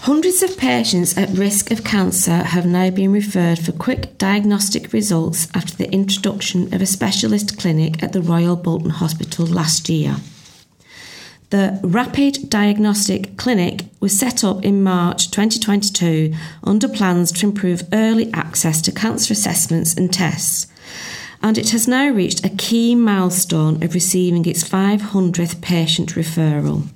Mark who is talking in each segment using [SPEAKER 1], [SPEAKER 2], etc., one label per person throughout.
[SPEAKER 1] Hundreds of patients at risk of cancer have now been referred for quick diagnostic results after the introduction of a specialist clinic at the Royal Bolton Hospital last year. The Rapid Diagnostic Clinic was set up in March 2022 under plans to improve early access to cancer assessments and tests, and it has now reached a key milestone of receiving its 500th patient referral.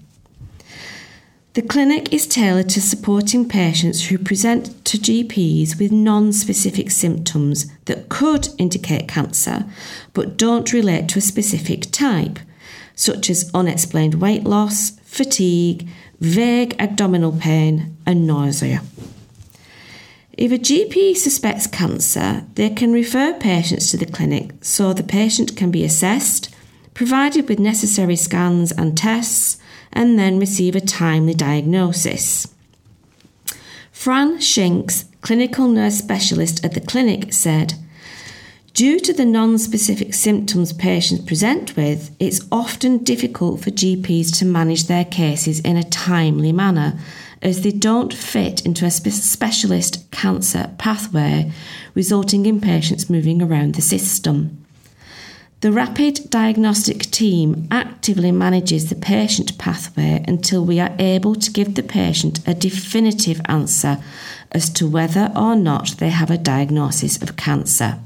[SPEAKER 1] The clinic is tailored to supporting patients who present to GPs with non-specific symptoms that could indicate cancer but don't relate to a specific type, such as unexplained weight loss, fatigue, vague abdominal pain and nausea. If a GP suspects cancer, they can refer patients to the clinic so the patient can be assessed, provided with necessary scans and tests, and then receive a timely diagnosis. Fran Shinks, clinical nurse specialist at the clinic, said, "Due to the non-specific symptoms patients present with, it's often difficult for GPs to manage their cases in a timely manner, as they don't fit into a specialist cancer pathway, resulting in patients moving around the system. The Rapid Diagnostic team actively manages the patient pathway until we are able to give the patient a definitive answer as to whether or not they have a diagnosis of cancer.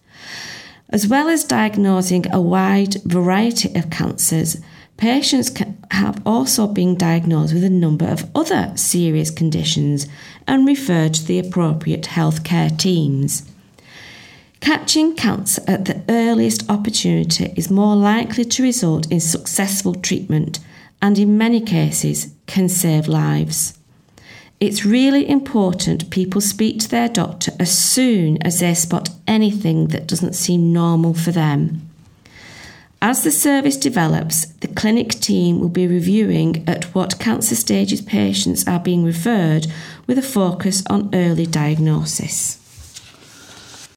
[SPEAKER 1] As well as diagnosing a wide variety of cancers, patients have also been diagnosed with a number of other serious conditions and referred to the appropriate healthcare teams. Catching cancer at the earliest opportunity is more likely to result in successful treatment and in many cases can save lives. It's really important people speak to their doctor as soon as they spot anything that doesn't seem normal for them. As the service develops, the clinic team will be reviewing at what cancer stages patients are being referred with a focus on early diagnosis."